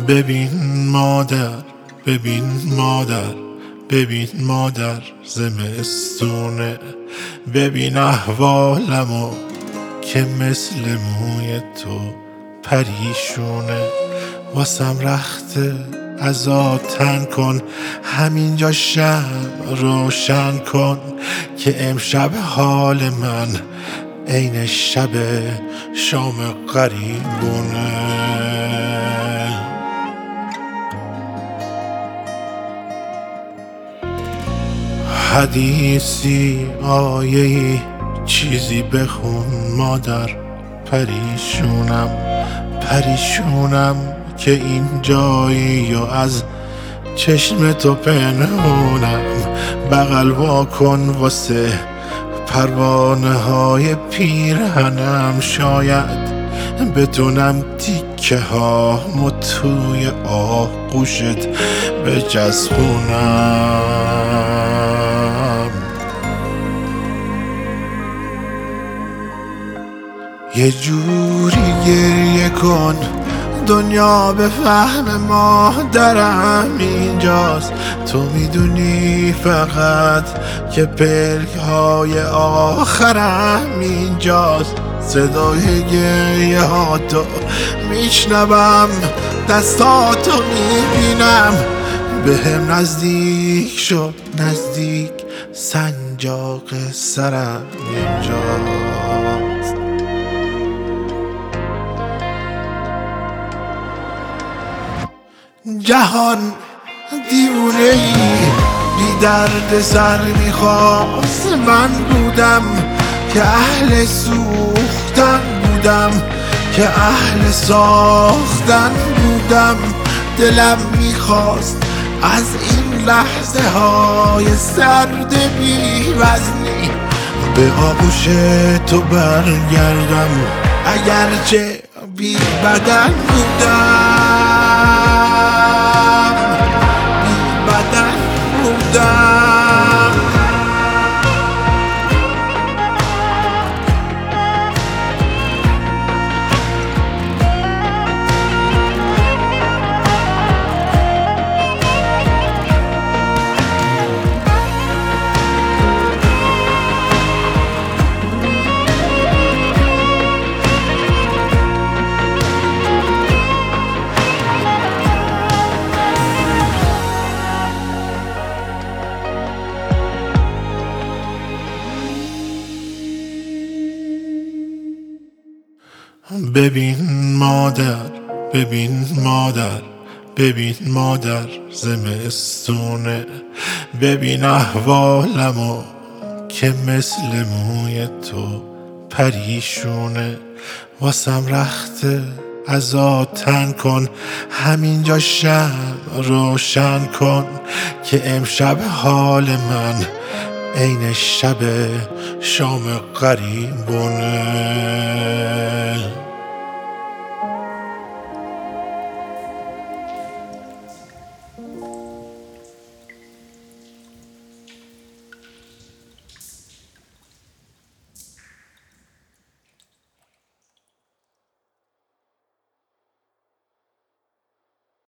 ببین مادر، ببین مادر، ببین مادر زمستونه، ببین احوالمو که مثل موی تو پریشونه. واسم رخته عزا تن کن، همینجا شمع روشن کن که امشب حال من عین شب شام غریبونه. حدیثی آیه‌ای چیزی بخون مادر، پریشونم پریشونم که این جایی و از چشم تو پنهونم. بغل وا کن واسه پروانه های پیرهنم، شاید بتونم تیکه ها توی آغوشت بچسبونم. یه جوری گریه کن دنیا به فهم مادرم اینجاست، تو میدونی فقط که پلک های آخرم اینجاست. صدای گریه ها تو میشنوم، دستاتو میبینم، به هم نزدیک شد نزدیک، سنجاق سرم اینجاست. جهان دیوونه ای بی درد سر میخواست، من بودم که اهل سوختن بودم، که اهل ساختن بودم. دلم میخواست از این لحظه های سرد بی وزنی به آغوش تو برگردم، اگرچه بی بدن بودم، بی بدن بودم. ببین مادر، ببین مادر، ببین مادر زمستونه، ببین احوالمو که مثل موی تو پریشونه. واسم رخته عزا تن کن، همینجا شمع روشن کن که امشب حال من عین شب شام غریبونه.